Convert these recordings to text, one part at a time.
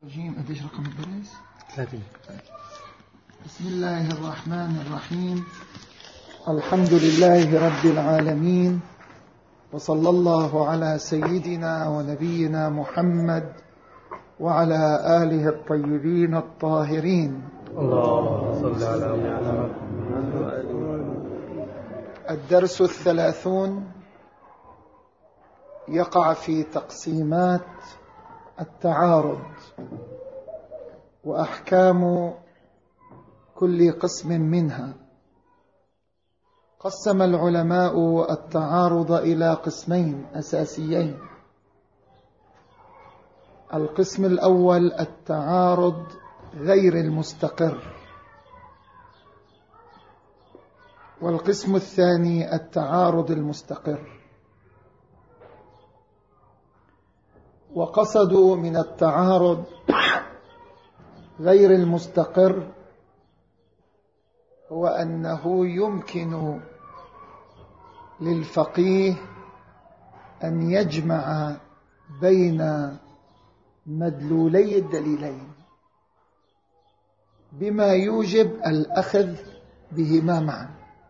قديش رقم الدرس؟ 30. بسم الله الرحمن الرحيم. الحمد لله رب العالمين، وصلى الله على سيدنا ونبينا محمد وعلى آله الطيبين الطاهرين. اللهم صل على محمد. الدرس 30 يقع في تقسيمات التعارض وأحكام كل قسم منها. قسم العلماء التعارض إلى قسمين أساسيين. القسم الأول التعارض غير المستقر، والقسم الثاني التعارض المستقر. وقصدوا من التعارض غير المستقر هو أنه يمكن للفقيه أن يجمع بين مدلولي الدليلين بما يوجب الأخذ بهما معا،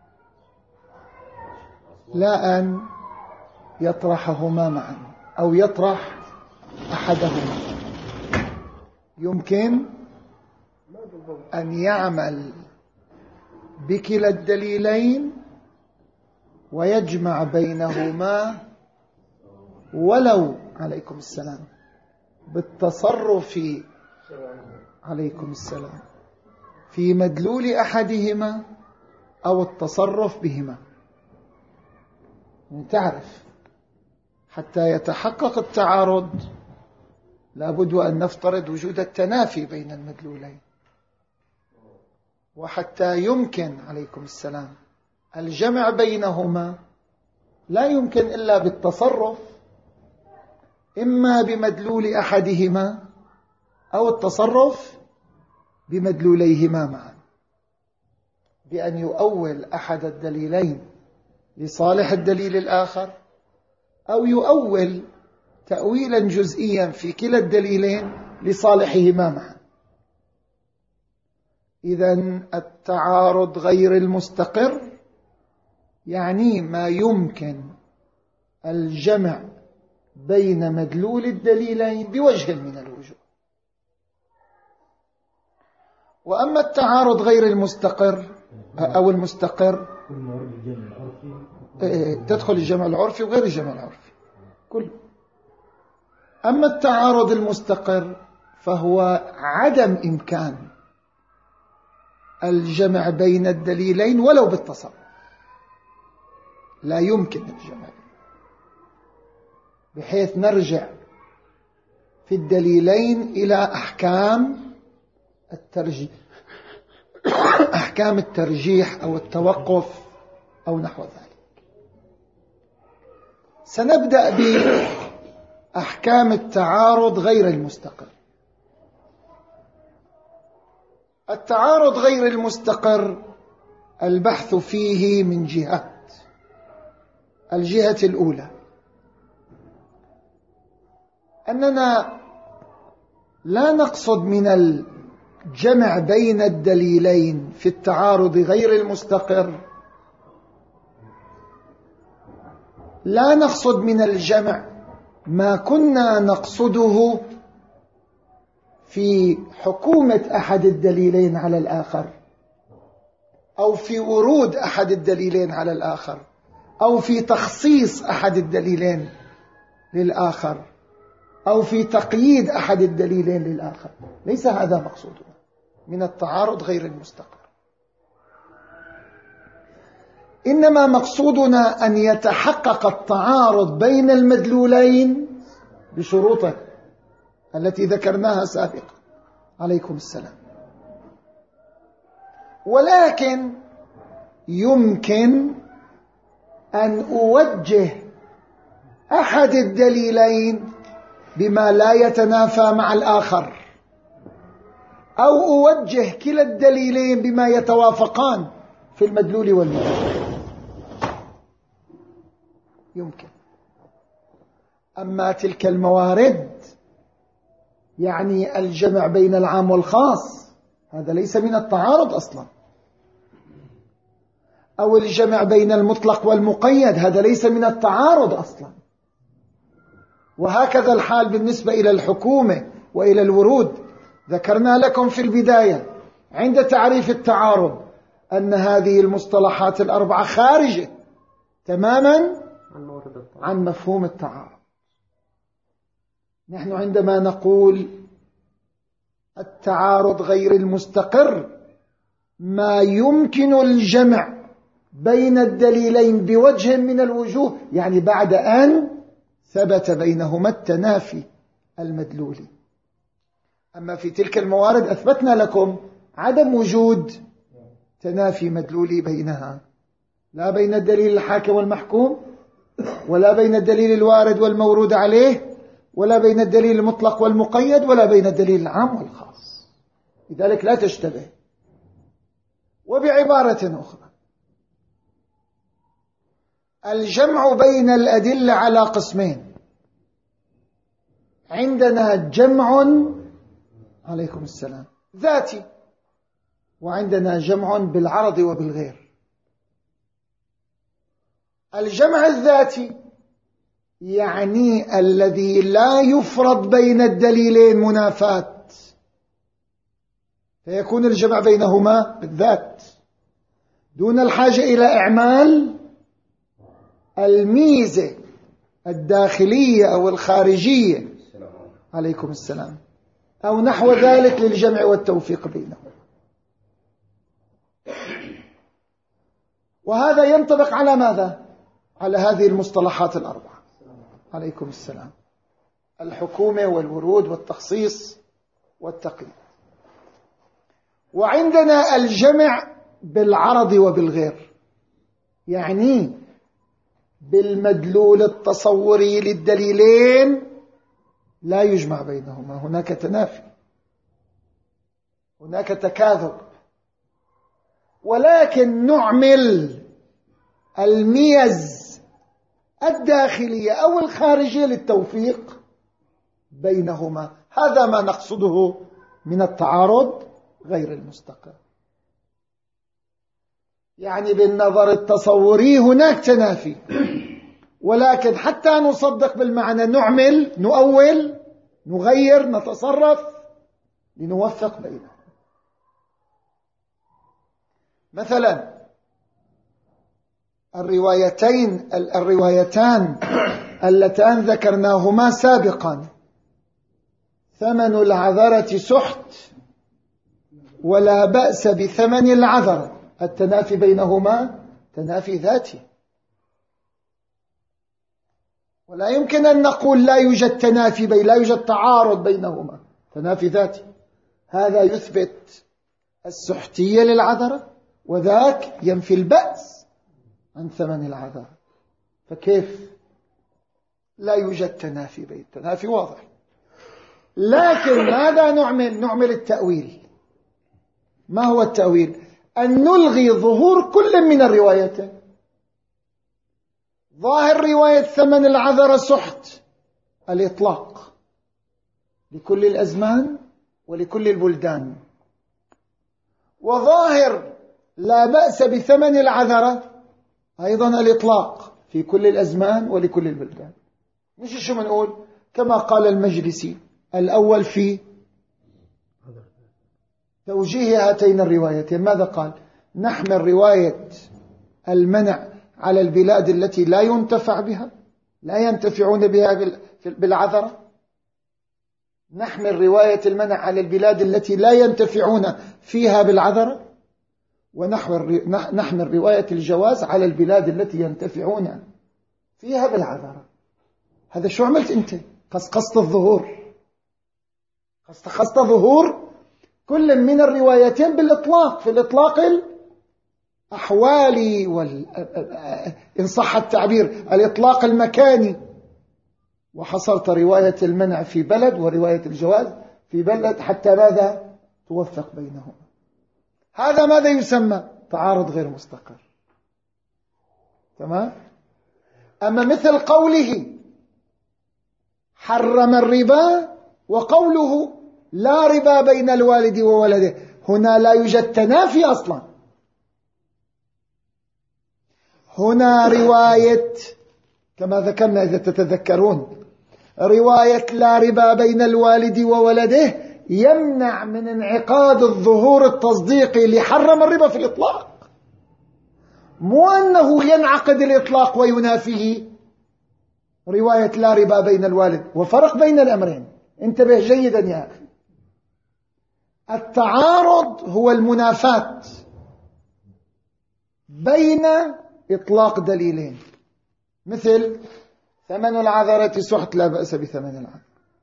لا أن يطرحهما معا أو يطرح أحدهما. يمكن أن يعمل بكلا الدليلين ويجمع بينهما ولو عليكم السلام بالتصرف عليكم السلام في مدلول أحدهما أو التصرف بهما. تعرف حتى يتحقق التعارض لابد أن نفترض وجود التنافي بين المدلولين، وحتى يمكن عليكم السلام الجمع بينهما لا يمكن إلا بالتصرف إما بمدلول أحدهما أو التصرف بمدلوليهما معا، بأن يؤول أحد الدليلين لصالح الدليل الآخر أو يؤول تأويلا جزئيا في كلا الدليلين لصالحهما معا. إذن التعارض غير المستقر يعني ما يمكن الجمع بين مدلول الدليلين بوجه من الوجوه. وأما التعارض غير المستقر أو المستقر تدخل الجمع العرفي وغير الجمع العرفي كله. أما التعارض المستقر فهو عدم إمكان الجمع بين الدليلين ولو بالتصرف، لا يمكن الجمع، بحيث نرجع في الدليلين إلى أحكام الترجيح أحكام الترجيح أو التوقف أو نحو ذلك. سنبدأ بأحكام التعارض غير المستقر. التعارض غير المستقر البحث فيه من جهات. الجهة الأولى أننا لا نقصد من الجمع بين الدليلين في التعارض غير المستقر، لا نقصد من الجمع ما كنا نقصده في حكومة أحد الدليلين على الآخر، أو في ورود أحد الدليلين على الآخر، أو في تخصيص أحد الدليلين للآخر، أو في تقييد أحد الدليلين للآخر. ليس هذا مقصودنا من التعارض غير المستقر. إنما مقصودنا أن يتحقق التعارض بين المدلولين بشروطه التي ذكرناها سابقا عليكم السلام. ولكن يمكن أن أوجه أحد الدليلين بما لا يتنافى مع الآخر، أو أوجه كلا الدليلين بما يتوافقان في المدلول والمدلول. يمكن. أما تلك الموارد يعني الجمع بين العام والخاص، هذا ليس من التعارض أصلا. أو الجمع بين المطلق والمقيد، هذا ليس من التعارض أصلا. وهكذا الحال بالنسبة إلى الحكومة وإلى الورود. ذكرنا لكم في البداية عند تعريف التعارض أن هذه المصطلحات الأربعة خارجة تماما عن مفهوم التعارض. نحن عندما نقول التعارض غير المستقر، ما يمكن الجمع بين الدليلين بوجه من الوجوه، يعني بعد أن ثبت بينهما التنافي المدلولي. أما في تلك الموارد أثبتنا لكم عدم وجود تنافي مدلولي بينها، لا بين الدليل الحاكم والمحكوم، ولا بين الدليل الوارد والمورود عليه، ولا بين الدليل المطلق والمقيد، ولا بين الدليل العام والخاص. لذلك لا تشتبه. وبعبارة أخرى، الجمع بين الأدلة على قسمين. عندنا جمع عليكم السلام ذاتي، وعندنا جمع بالعرض وبالغير. الجمع الذاتي يعني الذي لا يفرض بين الدليلين منافاة، فيكون الجمع بينهما بالذات دون الحاجة إلى إعمال الميزة الداخلية أو الخارجية عليكم السلام أو نحو ذلك للجمع والتوفيق بينهم. وهذا ينطبق على ماذا؟ على هذه المصطلحات الأربعة عليكم السلام: الحكومة والورود والتخصيص والتقييد. وعندنا الجمع بالعرض وبالغير، يعني بالمدلول التصوري للدليلين لا يجمع بينهما، هناك تنافي، هناك تكاذب، ولكن نعمل الميز الداخلية أو الخارجية للتوفيق بينهما. هذا ما نقصده من التعارض غير المستقر. يعني بالنظر التصوري هناك تنافي، ولكن حتى نصدق بالمعنى نعمل، نؤول، نغير، نتصرف لنوفق بينهم. مثلا الروايتان اللتان ذكرناهما سابقا: ثمن العذرة سحت ولا بأس بثمن العذرة، التنافي بينهما تنافي ذاتي، ولا يمكن أن نقول لا يوجد تنافي لا يوجد تعارض بينهما، تنافي ذاتي. هذا يثبت السحتية للعذرة، وذاك ينفي البأس عن ثمن العذرة. فكيف لا يوجد تنافي بين؟ تنافي واضح. لكن ماذا نعمل التأويل. ما هو التأويل؟ أن نلغي ظهور كل من الروايتين. ظاهر رواية ثمن العذرة سحت الإطلاق لكل الأزمان ولكل البلدان، وظاهر لا بأس بثمن العذرة أيضا الإطلاق في كل الأزمان ولكل البلدان. مش شو منقول كما قال المجلسي الأول في توجيه هاتين الروايتين، ماذا قال؟ نحمل رواية المنع على البلاد التي لا ينتفع بها، لا ينتفعون بها بالعذرة. نحمل رواية المنع على البلاد التي لا ينتفعون فيها بالعذرة، ونحمل رواية الجواز على البلاد التي ينتفعون فيها بالعذرة. هذا شو عملت أنت؟ قصد الظهور، قصد ظهور كل من الروايتين بالإطلاق، في الإطلاق الأحوالي إن صح التعبير الإطلاق المكاني، وحصلت رواية المنع في بلد ورواية الجواز في بلد حتى ماذا؟ توفق بينهما. هذا ماذا يسمى؟ تعارض غير مستقر. تمام؟ أما مثل قوله حرم الربا وقوله لا ربا بين الوالد وولده، هنا لا يوجد تنافي أصلا. هنا رواية كما ذكرنا إذا تتذكرون، رواية لا ربا بين الوالد وولده يمنع من انعقاد الظهور التصديقي لحرم الربا في الإطلاق، مو أنه ينعقد الإطلاق وينافيه رواية لا ربا بين الوالد. وفرق بين الأمرين، انتبه جيدا يا أخي. التعارض هو المنافاة بين إطلاق دليلين، مثل ثمن العذرة سحت لا بأس بثمن العذرة.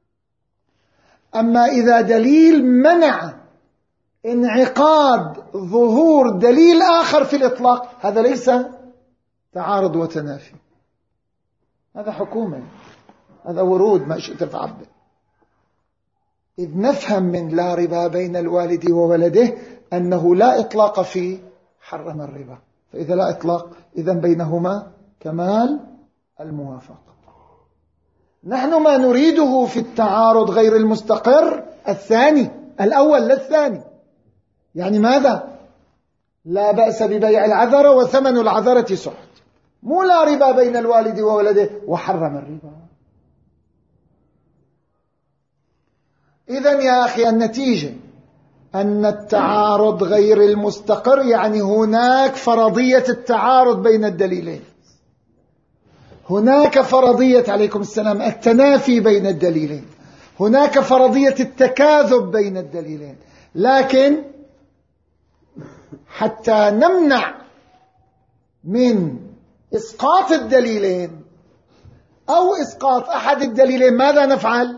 أما إذا دليل منع انعقاد ظهور دليل آخر في الإطلاق، هذا ليس تعارض وتنافي، هذا حكومة، هذا ورود ما شئت فعبد. إذ نفهم من لا ربا بين الوالد وولده أنه لا إطلاق في حرم الربا، فإذا لا إطلاق إذن بينهما كمال الموافقة. نحن ما نريده في التعارض غير المستقر الثاني، الأول للثاني. يعني ماذا؟ لا بأس ببيع العذرة وثمن العذرة سحت، مو لا ربا بين الوالد وولده وحرم الربا. إذن يا أخي النتيجة أن التعارض غير المستقر يعني هناك فرضية التعارض بين الدليلين، هناك فرضية عليكم السلام التنافي بين الدليلين، هناك فرضية التكاذب بين الدليلين. لكن حتى نمنع من إسقاط الدليلين أو إسقاط أحد الدليلين ماذا نفعل؟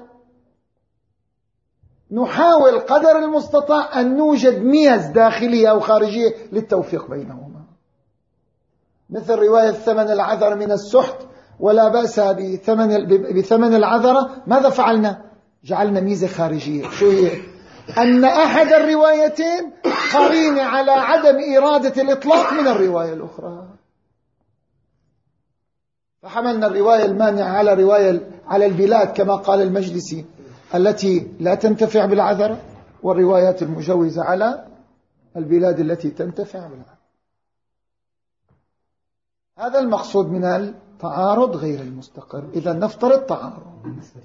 نحاول قدر المستطاع أن نوجد ميز داخلية أو خارجية للتوفيق بينهما، مثل رواية ثمن العذر من السحت ولا بأس بثمن العذرة. ماذا فعلنا؟ جعلنا ميزة خارجية. شو هي؟ أن أحد الروايتين قرين على عدم إرادة الإطلاق من الرواية الأخرى، فحملنا الرواية المانعة على رواية على البلاد كما قال المجلسي التي لا تنتفع بالعذرة، والروايات المجوزة على البلاد التي تنتفع بالعذرة. هذا المقصود من التعارض غير المستقر. إذا نفترض تعارض. بالنسبة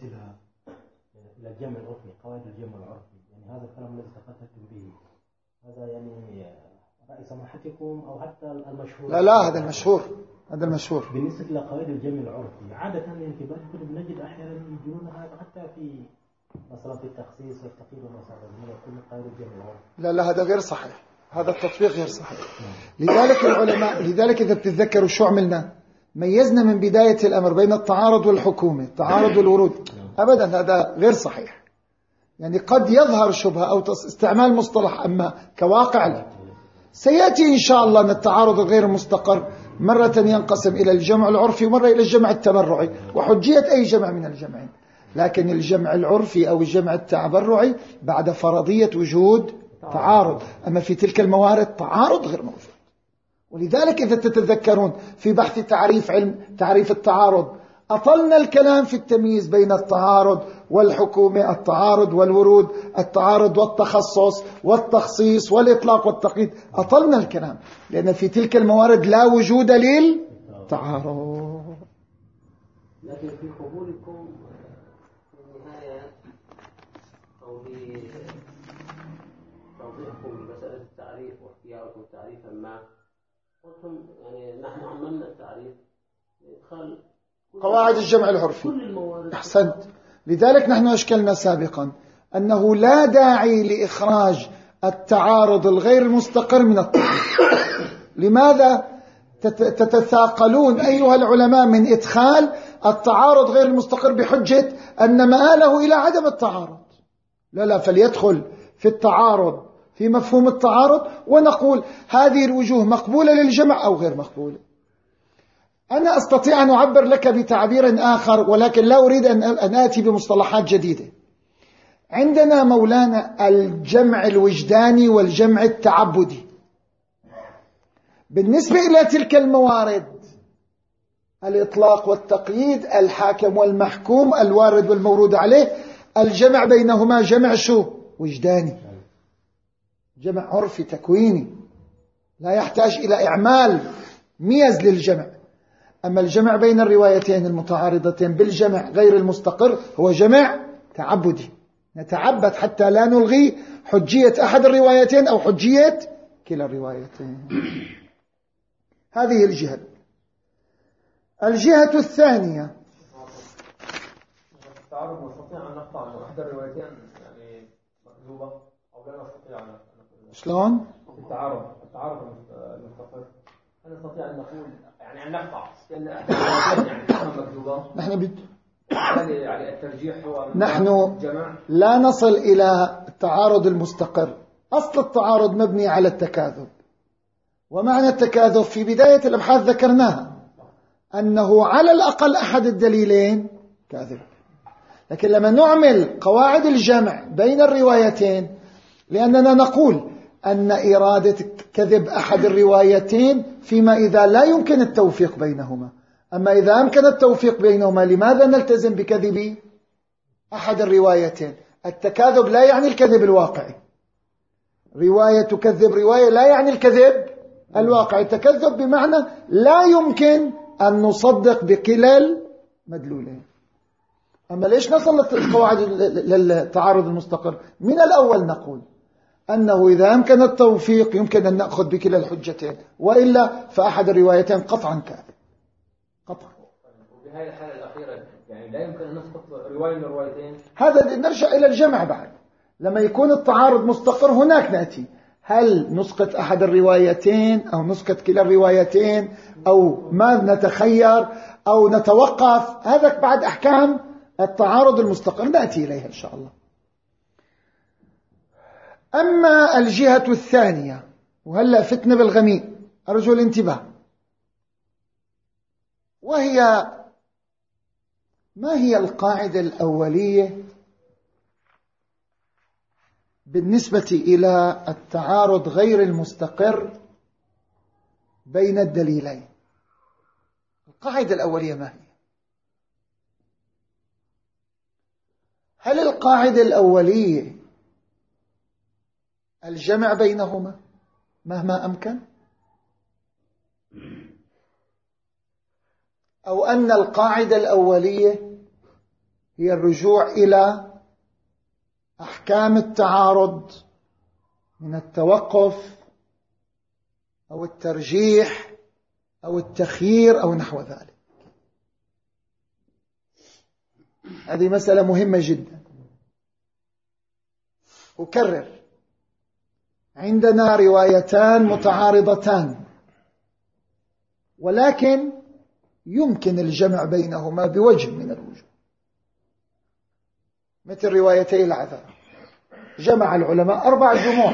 إلى الجمع العرفي، قواعد الجمع العرفي، يعني هذا الكلام الذي تقدمتم به، هذا يعني رأي سماحتكم أو حتى المشهور؟ لا هذا المشهور، هذا المشهور. بالنسبة إلى قواعد الجمع العرفي عادة الانتباه بنجد أحيانا يجون هذا حتى في مثلا في التخصيص والتقييد والمساعدة كل قواعد الجمع العرفي. لا هذا غير صحيح، هذا التطبيق غير صحيح. لذلك العلماء، لذلك إذا بتتذكروا شو عملنا؟ ميزنا من بداية الأمر بين التعارض والحكومة، التعارض والورود. أبدا هذا غير صحيح. يعني قد يظهر شبهة أو استعمال مصطلح، أما كواقع لا. سيأتي إن شاء الله أن التعارض الغير مستقر مرة ينقسم إلى الجمع العرفي ومرة إلى الجمع التبرعي، وحجية أي جمع من الجمعين. لكن الجمع العرفي أو الجمع التبرعي بعد فرضية وجود تعارض، أما في تلك الموارد تعارض غير موجود. ولذلك إذا تتذكرون في بحث تعريف التعارض أطلنا الكلام في التمييز بين التعارض والحكومة، التعارض والورود، التعارض والتخصص والتخصيص والإطلاق والتقييد، أطلنا الكلام لأن في تلك الموارد لا وجود للتعارض. لكن في قبولكم في النهاية أو في توضيحكم بمسألة التعريف واختياركم تعريفا ما قلتم يعني نحن عملنا التعريف لإدخال قواعد الجمع العرفي. أحسنت. لذلك نحن أشكلنا سابقا أنه لا داعي لإخراج التعارض الغير المستقر من التعريف. لماذا تتثاقلون أيها العلماء من إدخال التعارض غير المستقر بحجة أن مآله إلى عدم التعارض؟ لا فليدخل في التعارض في مفهوم التعارض، ونقول هذه الوجوه مقبولة للجمع أو غير مقبولة. أنا أستطيع أن أعبر لك بتعبير آخر، ولكن لا أريد أن آتي بمصطلحات جديدة. عندنا مولانا الجمع الوجداني والجمع التعبدي. بالنسبة إلى تلك الموارد، الإطلاق والتقييد، الحاكم والمحكوم، الوارد والمورود عليه، الجمع بينهما جمع شو؟ وجداني، جمع عرفي تكويني، لا يحتاج إلى إعمال ميز للجمع. أما الجمع بين الروايتين المتعارضتين بالجمع غير المستقر هو جمع تعبدي، نتعبد حتى لا نلغي حجية أحد الروايتين أو حجية كلا الروايتين. هذه الجهة. الجهة الثانية، التعارض نستطيع أن نقطع أن إحدى الروايتين يعني مكذوبة أو لا نستطيع أن نقول؟ شلون؟ التعارض المستقر، هل نستطيع أن نقول يعني أن نقطع لأن إحدى الروايتين يعني مكذوبة؟ يعني الترجيح هو نحن جمع. لا نصل إلى التعارض المستقر. أصل التعارض مبني على التكاذب، ومعنى التكاذب في بداية الأبحاث ذكرناها أنه على الأقل أحد الدليلين كاذب. لكن لما نعمل قواعد الجمع بين الروايتين، لأننا نقول أن إرادة كذب أحد الروايتين فيما إذا لا يمكن التوفيق بينهما. أما إذا أمكن التوفيق بينهما لماذا نلتزم بكذب أحد الروايتين؟ التكاذب لا يعني الكذب الواقعي، رواية تكذب رواية لا يعني الكذب الواقعي. التكذب بمعنى لا يمكن أن نصدق بكلا المدلولين. أما ليش نصل للقواعد للتعارض المستقر؟ من الأول نقول أنه إذا أمكن التوفيق يمكن أن نأخذ بكلا الحجتين، وإلا فأحد الروايتين قطعا كاذب قطعا. وبهذه الحالة الأخيرة يعني لا يمكن أن نسقط رواية من الروايتين. هذا نرجع إلى الجمع بعد. لما يكون التعارض مستقر هناك نأتي هل نسقط أحد الروايتين أو نسقط كلا الروايتين أو ما نتخير أو نتوقف. هذا بعد أحكام التعارض المستقر نأتي إليها إن شاء الله. أما الجهة الثانية، وهلأ فتنة بالغميء، أرجو الانتباه، وهي ما هي القاعدة الأولية بالنسبة إلى التعارض غير المستقر بين الدليلين؟ القاعدة الأولية ما هي؟ هل القاعدة الأولية الجمع بينهما مهما أمكن، أو أن القاعدة الأولية هي الرجوع إلى أحكام التعارض من التوقف أو الترجيح أو التخيير أو نحو ذلك؟ هذه مسألة مهمة جدا. أكرر، عندنا روايتان متعارضتان، ولكن يمكن الجمع بينهما بوجه من الوجوه، مثل روايتي العذر. جمع العلماء 4 جموع،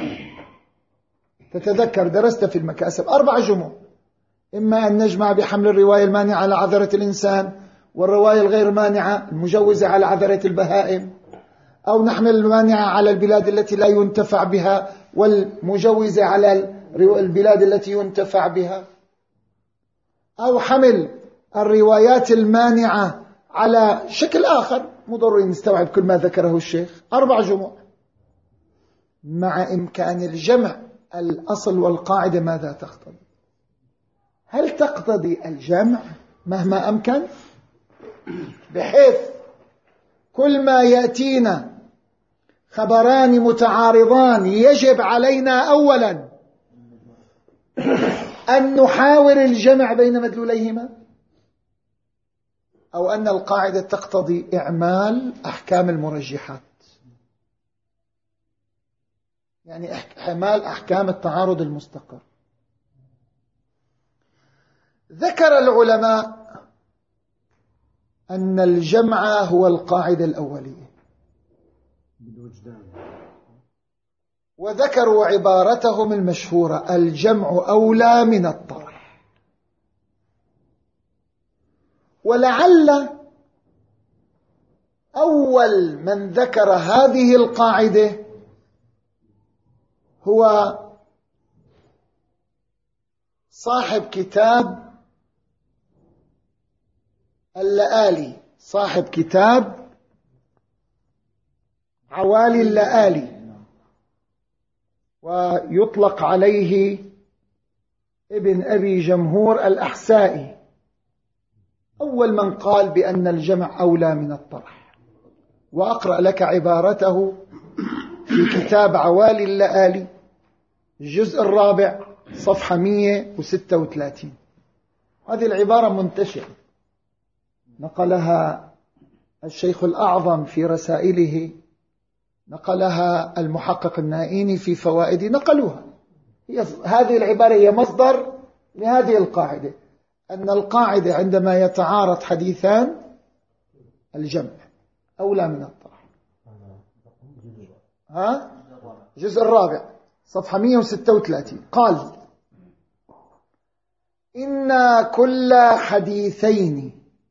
تتذكر درست في المكاسب 4 جموع، إما أن نجمع بحمل الرواية المانعة على عذرة الإنسان، والرواية الغير مانعة المجوزة على عذرة البهائم، أو نحمل المانعة على البلاد التي لا ينتفع بها والمجوزة على البلاد التي ينتفع بها، أو حمل الروايات المانعة على شكل آخر. مو ضروري نستوعب كل ما ذكره الشيخ. 4 جموع مع إمكان الجمع. الأصل والقاعدة ماذا تقتضي؟ هل تقتضي الجمع مهما أمكن، بحيث كل ما يأتينا خبران متعارضان يجب علينا أولا أن نحاول الجمع بين مدلوليهما، أو أن القاعدة تقتضي إعمال أحكام المرجحات، يعني إعمال أحكام التعارض المستقر؟ ذكر العلماء أن الجمع هو القاعدة الأولية، وذكروا عبارتهم المشهورة: الجمع أولى من الطرح. ولعل أول من ذكر هذه القاعدة هو صاحب كتاب اللآلي، صاحب كتاب عوالي اللآلي، ويطلق عليه ابن أبي جمهور الأحسائي أول من قال بأن الجمع أولى من الطرح. وأقرأ لك عبارته في كتاب عوالي اللآلي الجزء الرابع صفحة 136. هذه العبارة منتشرة، نقلها الشيخ الأعظم في رسائله، نقلها المحقق النائيني في فوائد، نقلوها. هذه العبارة هي مصدر لهذه القاعدة، أن القاعدة عندما يتعارض حديثان الجمع أولى من الطرح. الجزء الرابع صفحة 136 قال: إن كل حديثين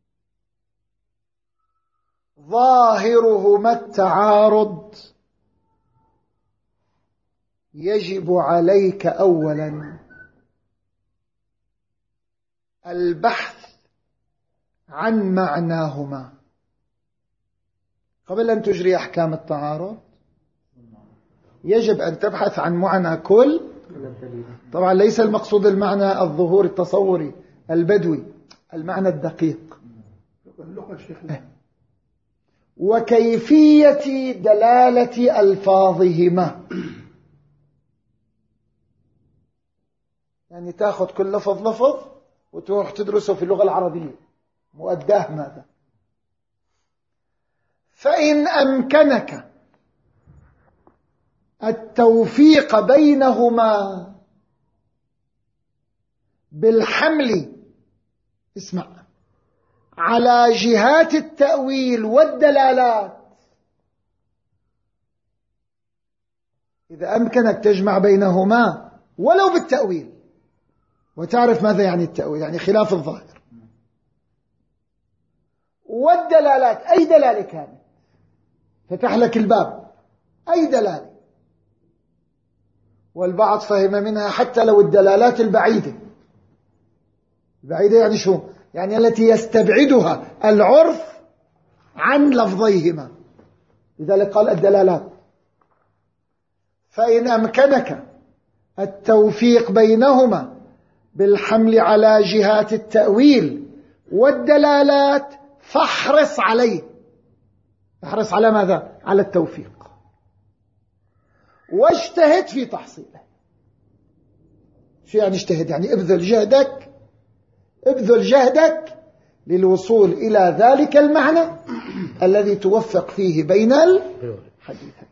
ظاهرهما التعارض يجب عليك أولا البحث عن معناهما قبل أن تجري أحكام التعارض. يجب أن تبحث عن معنى كل، طبعا ليس المقصود المعنى الظهور التصوري البدوي، المعنى الدقيق، وكيفية دلالة ألفاظهما. يعني تأخذ كل لفظ لفظ وتروح تدرسه في اللغة العربية مؤداه ماذا. فإن أمكنك التوفيق بينهما بالحمل، اسمع، على جهات التأويل والدلالات، إذا أمكنك تجمع بينهما ولو بالتأويل، وتعرف ماذا يعني التأويل، يعني خلاف الظاهر، والدلالات، أي دلالة كانت، فتح لك الباب، أي دلالة. والبعض فهم منها حتى لو الدلالات البعيدة. البعيدة يعني شو؟ يعني التي يستبعدها العرف عن لفظيهما، لذلك قال الدلالات. فإن أمكنك التوفيق بينهما بالحمل على جهات التأويل والدلالات فاحرص عليه. احرص على ماذا؟ على التوفيق، واجتهد في تحصيله. شو يعني اجتهد؟ يعني ابذل جهدك للوصول إلى ذلك المعنى الذي توفق فيه بين الحديثين.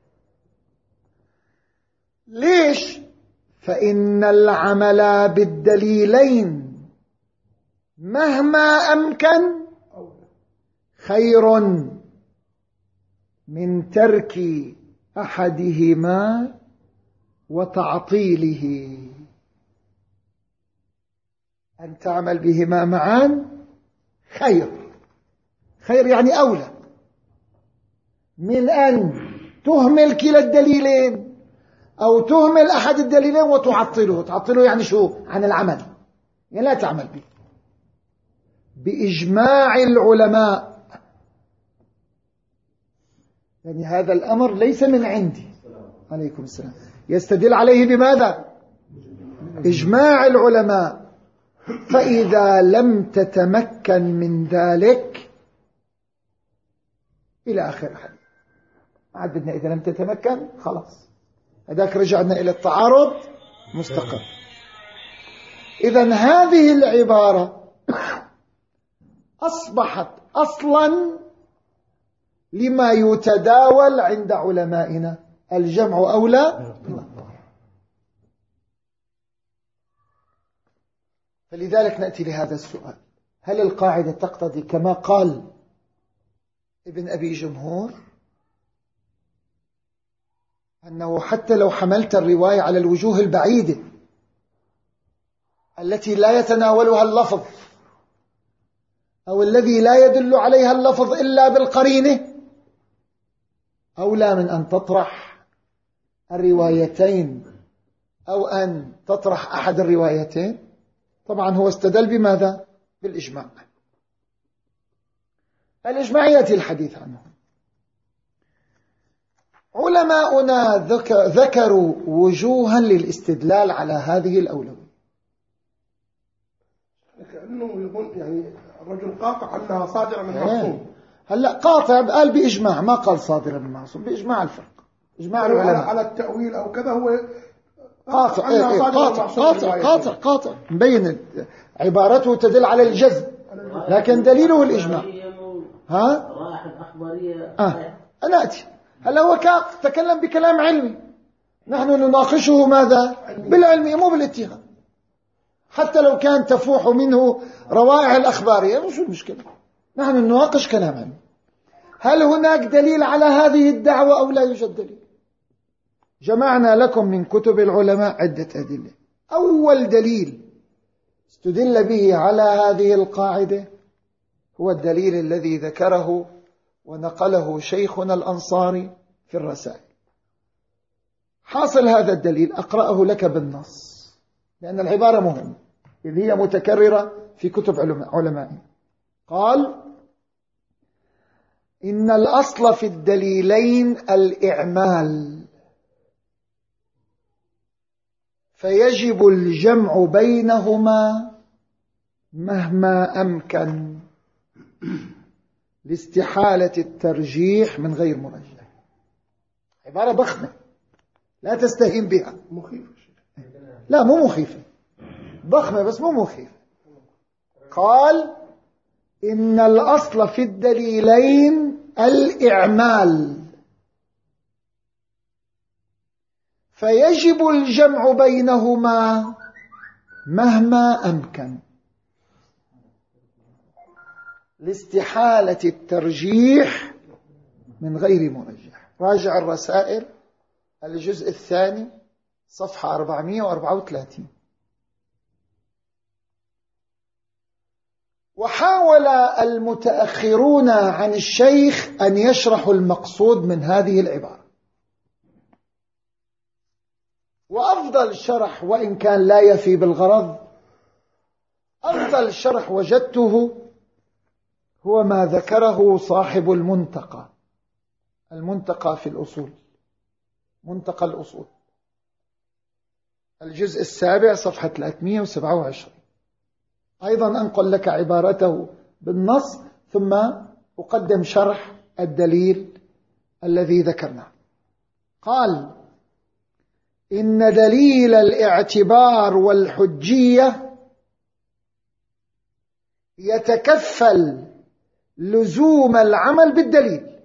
ليش؟ فإن العمل بالدليلين مهما أمكن خير من ترك أحدهما وتعطيله. أن تعمل بهما معا خير يعني أولى من أن تهمل كلا الدليلين أو تهمل أحد الدليلين وتعطله يعني شو؟ عن العمل، يعني لا تعمل به. بإجماع العلماء، يعني هذا الأمر ليس من عندي، عليكم السلام، يستدل عليه بماذا؟ إجماع العلماء. فإذا لم تتمكن من ذلك إلى آخر الحديث، عددنا إذا لم تتمكن خلاص، هذاك رجعنا إلى التعارض مستقر. إذن هذه العبارة أصبحت أصلا لما يتداول عند علمائنا: الجمع أولى. فلذلك نأتي لهذا السؤال: هل القاعدة تقتضي كما قال ابن أبي جمهور أنه حتى لو حملت الرواية على الوجوه البعيدة التي لا يتناولها اللفظ أو الذي لا يدل عليها اللفظ إلا بالقرينة، أولى من أن تطرح الروايتين أو أن تطرح أحد الروايتين؟ طبعا هو استدل بماذا؟ بالإجماع. الإجماع يأتي الحديث عنه. علماؤنا ذكروا وجوها للاستدلال على هذه الأولوية. كأنه يظن يعني الرجل قاطع أنها صادرة من معصوم. هلا قاطع قال بإجماع، ما قال صادرة من معصوم، بإجماع الفرق، إجماع العلماء على التأويل أو كذا هو قاطع مبين عبارته تدل على الجزم، لكن دليله الإجماع. رائحة الأخبارية أنا أتي. هلا هو تكلم بكلام علمي، نحن نناقشه ماذا؟ بالعلم مو بالاتهام، حتى لو كان تفوح منه روائح الأخبارية مش المشكلة، نحن نناقش كلام علمي. هل هناك دليل على هذه الدعوة أو لا يوجد دليل؟ جمعنا لكم من كتب العلماء عدة أدلة. أول دليل استدل به على هذه القاعدة هو الدليل الذي ذكره ونقله شيخنا الأنصاري في الرسائل. حاصل هذا الدليل أقرأه لك بالنص لأن العبارة مهمة إذ هي متكررة في كتب علمائنا. قال: إن الأصل في الدليلين الإعمال، فيجب الجمع بينهما مهما أمكن لاستحالة الترجيح من غير مرجح. عبارة ضخمة لا تستهين بها. مخيفة. لا مو مخيفة، ضخمة بس مو مخيفة. قال: إن الأصل في الدليلين الإعمال، فيجب الجمع بينهما مهما أمكن لاستحالة الترجيح من غير مرجح. راجع الرسائل الجزء الثاني صفحة 434. وحاول المتأخرون عن الشيخ أن يشرحوا المقصود من هذه العبارة، وأفضل شرح وإن كان لا يفي بالغرض، أفضل شرح وجدته هو ما ذكره صاحب المنتقى في الأصول، منتقى الأصول الجزء السابع صفحة 327. أيضا أنقل لك عبارته بالنص ثم أقدم شرح الدليل الذي ذكرناه. قال: إن دليل الاعتبار والحجية يتكفل لزوم العمل بالدليل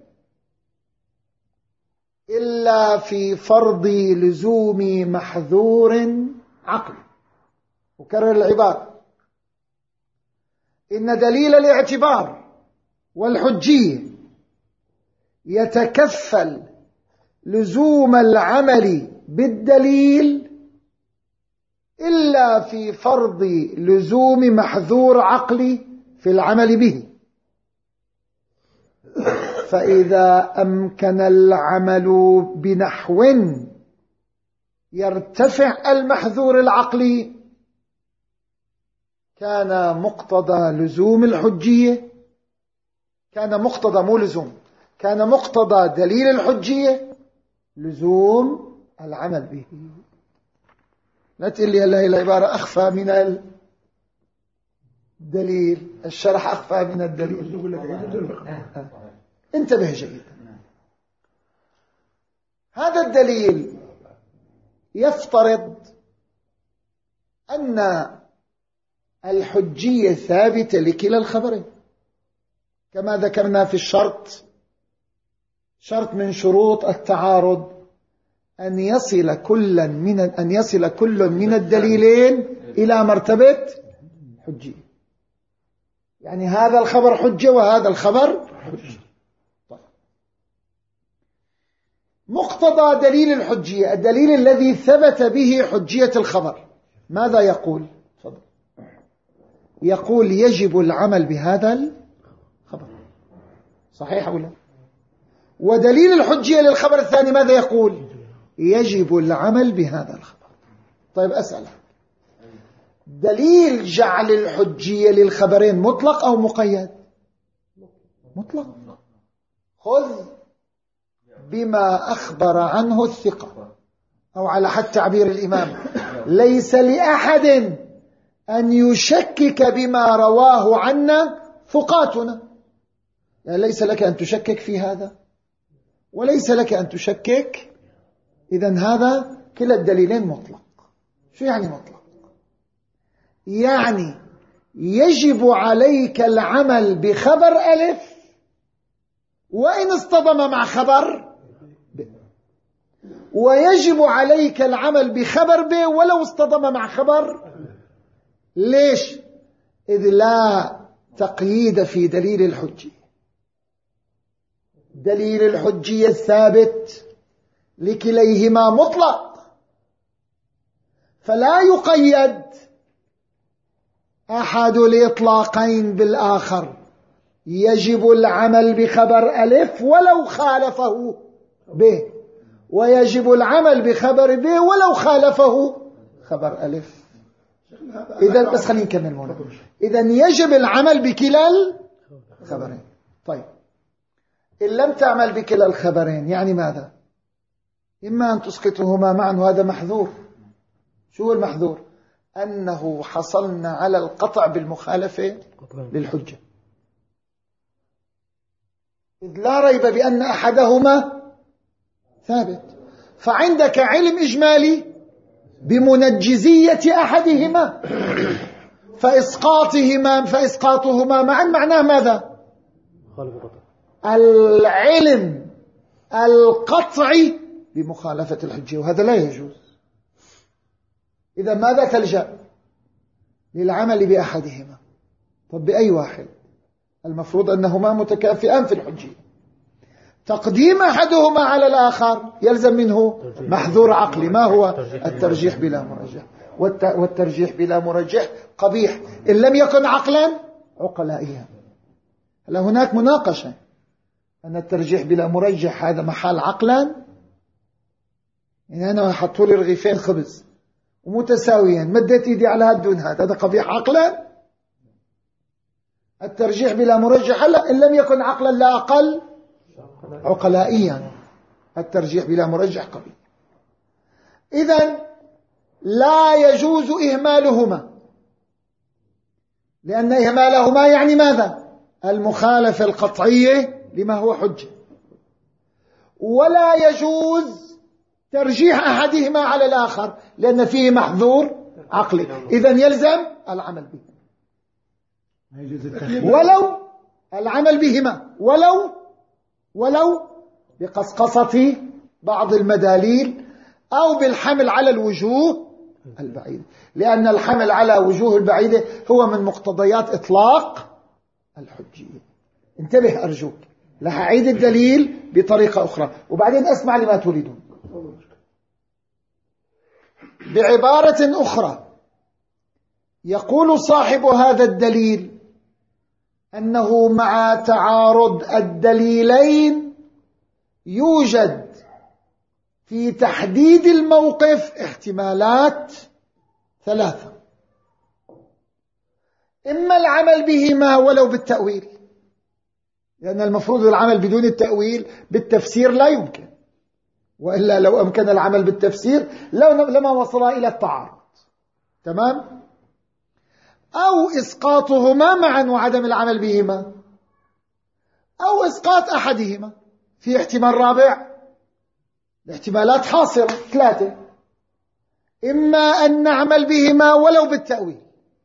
إلا في فرض لزوم محذور عقلي. وكرر العبارة: إن دليل الاعتبار والحجية يتكفل لزوم العمل بالدليل إلا في فرض لزوم محذور عقلي في العمل به، فإذا أمكن العمل بنحو يرتفع المحذور العقلي كان مقتضى لزوم الحجية، كان مقتضى مو لزوم، كان مقتضى دليل الحجية لزوم العمل به. لا تقول لي هذه العبارة أخفى من الدليل، الشرح أخفى من الدليل. انتبه جيدا. هذا الدليل يفترض أن الحجية ثابتة لكلا الخبرين كما ذكرنا في الشرط، شرط من شروط التعارض أن يصل كل من الدليلين إلى مرتبة حجية، يعني هذا الخبر حجة وهذا الخبر حجة. طيب. مقتضى دليل الحجية، الدليل الذي ثبت به حجية الخبر، ماذا يقول؟ تفضل. يقول يجب العمل بهذا الخبر، صحيح أو لا؟ ودليل الحجية للخبر الثاني ماذا يقول؟ يجب العمل بهذا الخبر. طيب أسأل، دليل جعل الحجية للخبرين مطلق أو مقيد؟ مطلق. خذ بما أخبر عنه الثقة، أو على حد تعبير الإمام: ليس لأحد أن يشكك بما رواه عنا ثقاتنا. يعني ليس لك أن تشكك في هذا وليس لك أن تشكك. إذن هذا كلا الدليلين مطلق. شو يعني مطلق؟ يعني يجب عليك العمل بخبر ألف وإن اصطدم مع خبر ب، ويجب عليك العمل بخبر ب ولو اصطدم مع خبر. ليش؟ إذ لا تقييد في دليل الحجية. دليل الحجية الثابت لكليهما مطلق، فلا يقيد أحد الإطلاقين بالآخر. يجب العمل بخبر ألف ولو خالفه ب، ويجب العمل بخبر ب ولو خالفه خبر ألف. إذن بس خلينا نكمل هنا. إذن يجب العمل بكلا الخبرين. طيب، إن لم تعمل بكلا الخبرين يعني ماذا؟ إما أن تسقطهما معا، وهذا محذور. شو هو المحذور؟ أنه حصلنا على القطع بالمخالفة للحجة، إذ لا ريب بأن أحدهما ثابت، فعندك علم إجمالي بمنجزية أحدهما، فإسقاطهما معا معناه ماذا؟ العلم القطعي بمخالفة الحجة، وهذا لا يجوز. إذا ماذا تلجأ؟ للعمل بأحدهما. طب بأي واحد؟ المفروض أنهما متكافئان في الحجة. تقديم أحدهما على الآخر يلزم منه محذور عقلي. ما هو؟ الترجيح بلا مرجح، والترجيح بلا مرجح قبيح إن لم يكن عقلا عقلائيا. هلا هناك مناقشة أن الترجيح بلا مرجح هذا محال عقلا. يعني أنا حطوا لي رغيفين خبز ومتساويين، مديت ايدي على هاد دون هاد، هذا قبيح عقلا؟ الترجيح بلا مرجح هلا إن لم يكن عقلا لا أقل عقلائيا. الترجيح بلا مرجح قبيح. إذن لا يجوز إهمالهما، لأن إهمالهما يعني ماذا؟ المخالفة القطعية لما هو حجة. ولا يجوز ترجيح أحدهما على الآخر لأن فيه محذور عقلي، إذن يلزم العمل به. ولو العمل بهما ولو بقصقصة بعض المداليل أو بالحمل على الوجوه البعيدة، لأن الحمل على وجوه البعيدة هو من مقتضيات إطلاق الحجية. انتبه أرجوك، لها أعيد الدليل بطريقة أخرى وبعدين أسمع لما تريدون. بعبارة أخرى، يقول صاحب هذا الدليل أنه مع تعارض الدليلين يوجد في تحديد الموقف احتمالات ثلاثة: إما العمل بهما ولو بالتأويل، لأن المفروض العمل بدون التأويل بالتفسير لا يمكن، وإلا لو أمكن العمل بالتفسير لما وصل إلى التعارض. تمام؟ أو إسقاطهما معا وعدم العمل بهما، أو إسقاط أحدهما. في احتمال رابع، الاحتمالات حاصرة ثلاثة: إما أن نعمل بهما ولو بالتأويل،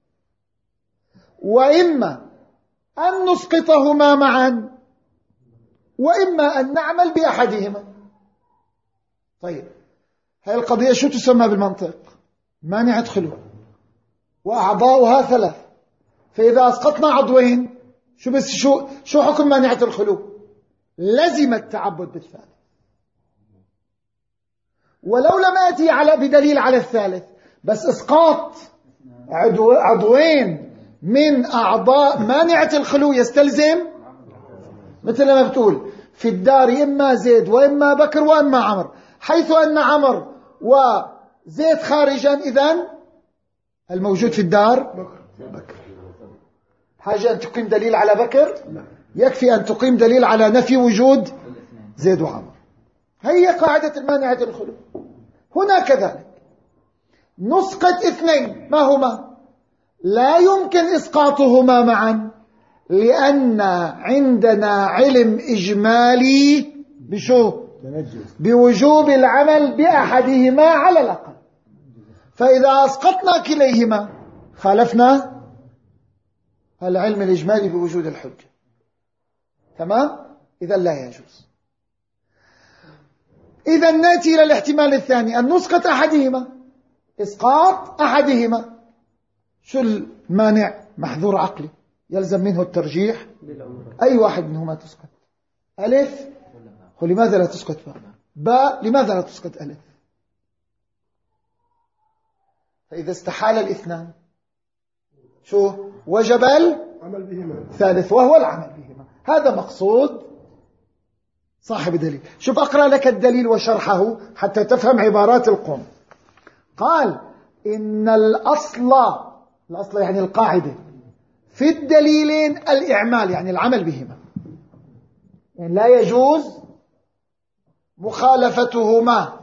وإما أن نسقطهما معا، وإما أن نعمل بأحدهما. طيب، هذه القضية شو تسمى بالمنطق؟ مانعة خلو، وأعضاؤها ثلاث، فإذا أسقطنا عضوين شو حكم مانعة الخلو؟ لزم التعبد بالثالث. ولو لم أتي بدليل على الثالث، بس إسقاط عضوين من أعضاء مانعة الخلو يستلزم، مثل ما بتقول في الدار إما زيد وإما بكر وإما عمر، حيث أن عمر وزيد خارجا، إذن الموجود في الدار بكر. حاجة أن تقيم دليل على بكر؟ يكفي أن تقيم دليل على نفي وجود زيد وعمر. هي قاعدة المانعة الخلو. هنا كذلك نسقط اثنين، ما هما؟ لا يمكن إسقاطهما معا، لأن عندنا علم إجمالي بشو؟ بوجوب العمل بأحدهما على الأقل. فإذا أسقطنا كليهما خالفنا العلم الإجمالي بوجود الحجة. تمام؟ إذا لا يجوز. إذا نأتي إلى الاحتمال الثاني، أن نسقط أحدهما، إسقاط أحدهما. شو المانع؟ محظور عقلي يلزم منه الترجيح. أي واحد منهما تسقط؟ ألف، ولماذا لا تسقط باء؟ لماذا لا تسقط ألف؟ فإذا استحال الاثنان شو وجب الثالث وهو العمل بهما. هذا مقصود صاحب دليل. شوف أقرأ لك الدليل وشرحه حتى تفهم عبارات القوم. قال إن الأصل يعني القاعدة في الدليلين الإعمال، يعني العمل بهما، يعني لا يجوز مخالفتهما،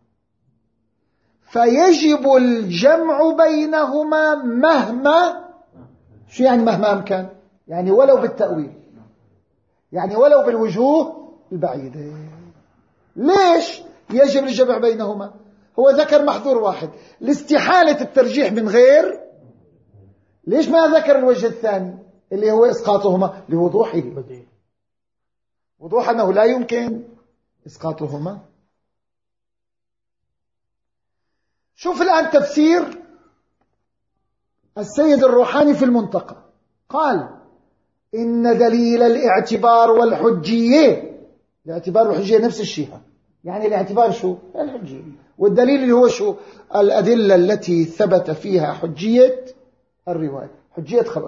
فيجب الجمع بينهما مهما، شو يعني مهما أمكن؟ يعني ولو بالتأويل، يعني ولو بالوجوه البعيدة. ليش يجب الجمع بينهما؟ هو ذكر محظور واحد لاستحالة الترجيح من غير، ليش ما ذكر الوجه الثاني اللي هو إسقاطهما؟ لوضوحه، وضوح أنه لا يمكن إسقاطهما. شوف الآن تفسير السيد الروحاني في المنتقى. قال إن دليل الاعتبار والحجية، الاعتبار والحجية نفس الشيء، يعني الاعتبار شو؟ الحجية، والدليل اللي هو شو؟ الأدلة التي ثبت فيها حجية الرواية، حجية خبر.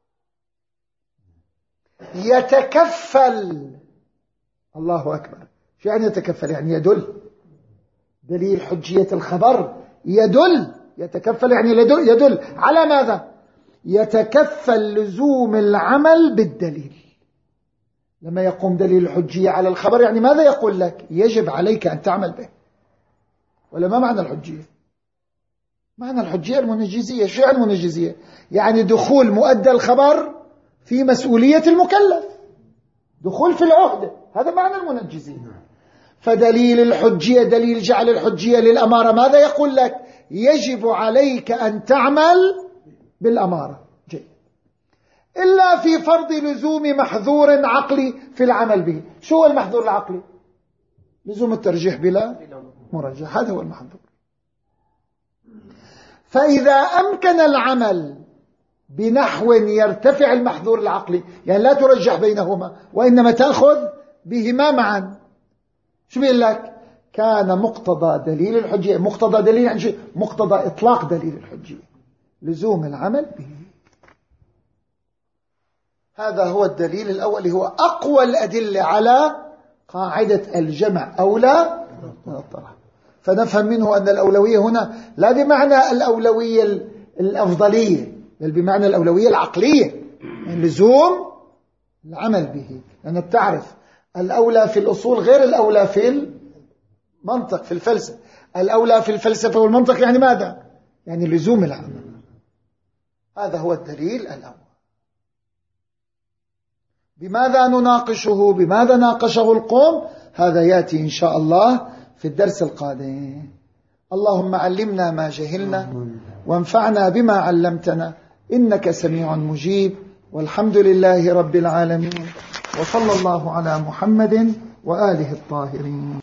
يتكفل، الله أكبر، شو يعني يتكفل؟ يعني يدل. دليل حجية الخبر يدل، يتكفل يعني يدل على ماذا؟ يتكفل لزوم العمل بالدليل. لما يقوم دليل الحجية على الخبر يعني ماذا يقول لك؟ يجب عليك أن تعمل به. ولا ما معنى الحجية؟ معنى الحجية المنجزية. شو يعني المنجزية؟ يعني دخول مؤدى الخبر في مسؤولية المكلف، دخول في العهدة، هذا معنى المنجزية. فدليل الحجية، دليل جعل الحجية للأمارة، ماذا يقول لك؟ يجب عليك أن تعمل بالأمارة. جيد. إلا في فرض لزوم محظور عقلي في العمل به. شو هو المحظور العقلي؟ لزوم الترجيح بلا مرجح، هذا هو المحظور. فإذا أمكن العمل بنحو يرتفع المحظور العقلي، يعني لا ترجح بينهما وإنما تأخذ بهما معا، شو بيقول لك؟ كان مقتضى دليل الحجية، مقتضى دليل يعني شيء، مقتضى إطلاق دليل الحجية لزوم العمل به. هذا هو الدليل الأول، هو أقوى الأدلة على قاعدة الجمع أولى من الطرح. فنفهم منه أن الأولوية هنا لا بمعنى الأولوية الأفضلية، بل بمعنى الأولوية العقلية، يعني لزوم العمل به. لأنك تعرف الأولى في الأصول غير الأولى في المنطق، في الفلسفة. الأولى في الفلسفة والمنطق يعني ماذا؟ يعني لزوم العمل. هذا هو الدليل الأول. بماذا نناقشه؟ بماذا ناقشه القوم؟ هذا يأتي إن شاء الله في الدرس القادم. اللهم علمنا ما جهلنا وانفعنا بما علمتنا، إنك سميع مجيب. والحمد لله رب العالمين، وصلى الله على محمد وآله الطاهرين.